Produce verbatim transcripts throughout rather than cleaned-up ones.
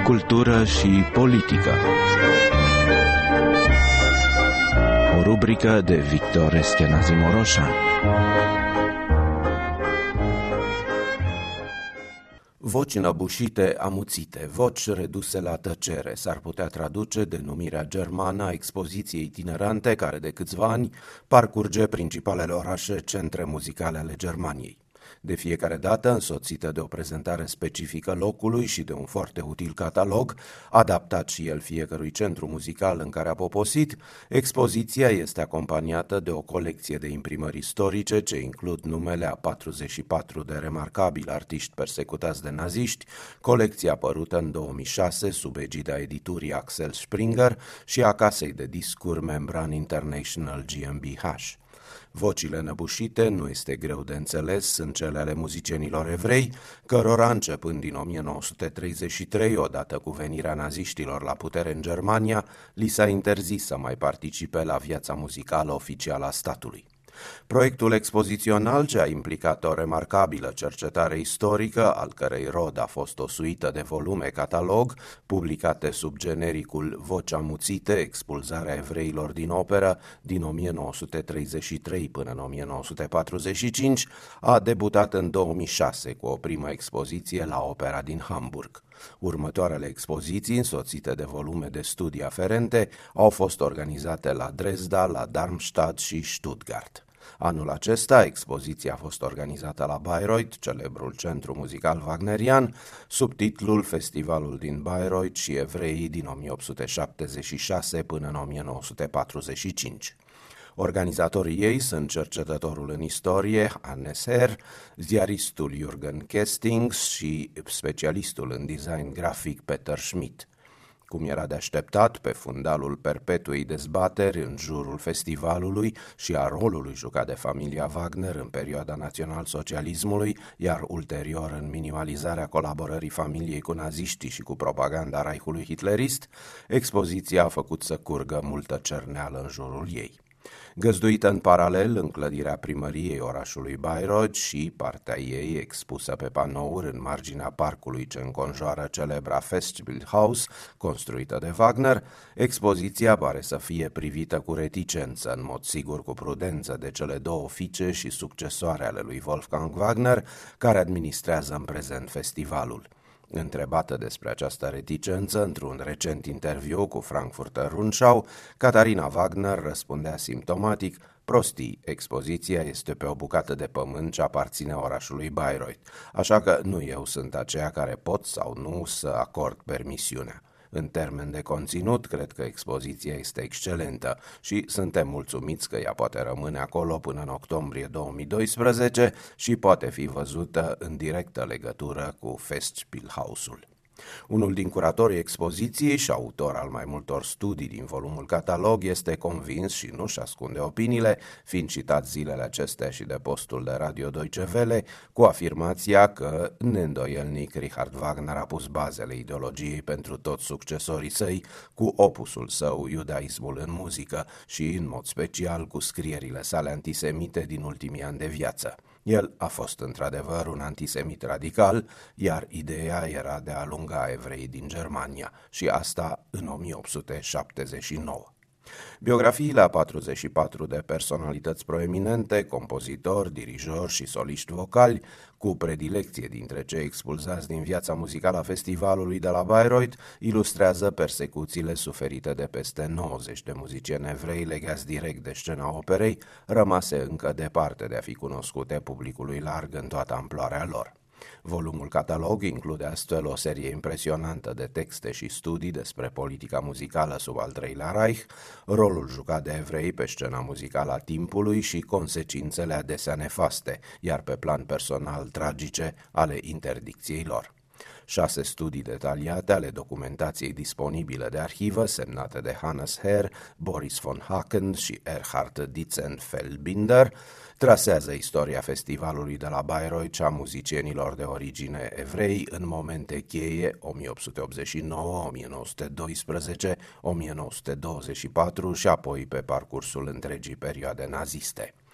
cultură și politică. O rubrică de Victor Eschenazi Moroșan. Voci înăbușite, amuțite, voci reduse la tăcere, s-ar putea traduce denumirea germană a expoziției itinerante care de câțiva ani parcurge principalele orașe centre muzicale ale Germaniei. De fiecare dată însoțită de o prezentare specifică locului și de un foarte util catalog, adaptat și el fiecărui centru muzical în care a poposit, expoziția este acompaniată de o colecție de imprimări istorice ce includ numele a patruzeci și patru de remarcabili artiști persecutați de naziști, colecția apărută în două mii șase sub egida editurii Axel Springer și a casei de discuri Membran International G m B H. Vocile năbușite, nu este greu de înțeles, sunt cele ale muzicienilor evrei, cărora începând din o mie nouă sute treizeci și trei, odată cu venirea naziștilor la putere în Germania, li s-a interzis să mai participe la viața muzicală oficială a statului. Proiectul expozițional, ce a implicat o remarcabilă cercetare istorică, al cărei rod a fost o suită de volume catalog, publicate sub genericul Voci amuțite, expulzarea evreilor din operă din o mie nouă sute treizeci și trei până în o mie nouă sute patruzeci și cinci, a debutat în două mii șase cu o primă expoziție la Opera din Hamburg. Următoarele expoziții, însoțite de volume de studii aferente, au fost organizate la Dresda, la Darmstadt și Stuttgart. Anul acesta, expoziția a fost organizată la Bayreuth, celebrul centru muzical wagnerian, sub titlul Festivalul din Bayreuth și evreii din o mie opt sute șaptezeci și șase până în o mie nouă sute patruzeci și cinci. Organizatorii ei sunt cercetătorul în istorie, Hannes Herr, ziaristul Jürgen Kestings și specialistul în design grafic Peter Schmidt. Cum era de așteptat, pe fundalul perpetuei dezbateri în jurul festivalului și a rolului jucat de familia Wagner în perioada național-socialismului, iar ulterior în minimalizarea colaborării familiei cu naziștii și cu propaganda Reichului hitlerist, expoziția a făcut să curgă multă cerneală în jurul ei. Găzduită în paralel în clădirea primăriei orașului Bayreuth și partea ei expusă pe panouri în marginea parcului ce înconjoară celebra Festspielhaus, construită de Wagner, expoziția pare să fie privită cu reticență, în mod sigur cu prudență, de cele două fiice și succesoare ale lui Wolfgang Wagner, care administrează în prezent festivalul. Întrebată despre această reticență într-un recent interviu cu Frankfurter Rundschau, Katharina Wagner răspundea simptomatic: prostii, expoziția este pe o bucată de pământ ce aparține orașului Bayreuth, așa că nu eu sunt aceea care pot sau nu să acord permisiunea. În termen de conținut, cred că expoziția este excelentă și suntem mulțumiți că ea poate rămâne acolo până în octombrie două mii doisprezece și poate fi văzută în directă legătură cu Festspielhausul. Unul din curatorii expoziției și autor al mai multor studii din volumul catalog este convins și nu-și ascunde opiniile, fiind citat zilele acestea și de postul de Radio Deutsche Welle, cu afirmația că neîndoielnic Richard Wagner a pus bazele ideologiei pentru toți succesorii săi cu opusul său, iudaismul în muzică și, în mod special, cu scrierile sale antisemite din ultimii ani de viață. El a fost într-adevăr un antisemit radical, iar ideea era de a alunga evreii din Germania, și asta în o mie opt sute șaptezeci și nouă. Biografiile a patruzeci și patru de personalități proeminente, compozitori, dirijori și soliști vocali, cu predilecție dintre cei expulzați din viața muzicală a festivalului de la Bayreuth, ilustrează persecuțiile suferite de peste nouăzeci de muzicieni evrei legați direct de scena operei, rămase încă departe de a fi cunoscute publicului larg în toată amploarea lor. Volumul catalog include astfel o serie impresionantă de texte și studii despre politica muzicală sub al treilea Reich, rolul jucat de evrei pe scena muzicală a timpului și consecințele adesea nefaste, iar pe plan personal tragice, ale interdicției lor. Șase studii detaliate ale documentației disponibile de arhivă, semnate de Hannes Herr, Boris von Haken și Erhard Dietzenfeldbinder, trasează istoria festivalului de la Bayreuth și a muzicienilor de origine evrei în momente cheie o mie opt sute optzeci și nouă, o mie nouă sute doisprezece, o mie nouă sute douăzeci și patru și apoi pe parcursul întregii perioade naziste.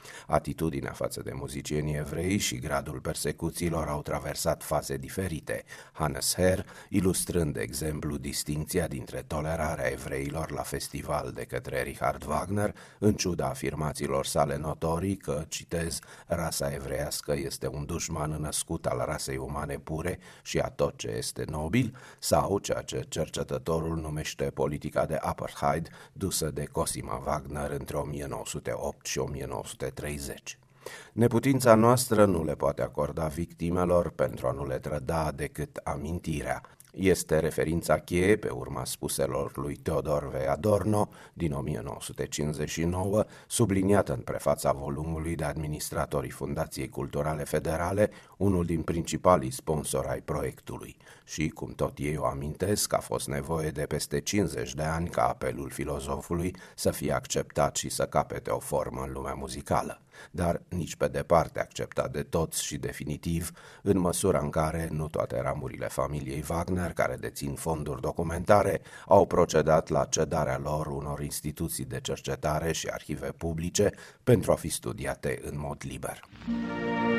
Atitudinea față de muzicienii evrei și gradul persecuțiilor au traversat faze diferite, Hannes Herr ilustrând de exemplu distinția dintre tolerarea evreilor la festival de către Richard Wagner, în ciuda afirmațiilor sale notorii că, citez, rasa evreiască este un dușman născut al rasei umane pure și a tot ce este nobil, sau ceea ce cercetătorul numește politica de apartheid dusă de Cosima Wagner între o mie nouă sute opt și o mie nouă sute treizeci. Neputința noastră nu le poate acorda victimelor pentru a nu le trăda decât amintirea. Este referința cheie pe urma spuselor lui Theodor W. Adorno din o mie nouă sute cincizeci și nouă, subliniată în prefața volumului de administratorii Fundației Culturale Federale, unul din principalii sponsori ai proiectului. Și, cum tot ei o amintesc, a fost nevoie de peste cincizeci de ani ca apelul filozofului să fie acceptat și să capete o formă în lumea muzicală, dar nici pe departe acceptat de toți și definitiv, în măsura în care nu toate ramurile familiei Wagner, care dețin fonduri documentare, au procedat la cedarea lor unor instituții de cercetare și arhive publice pentru a fi studiate în mod liber.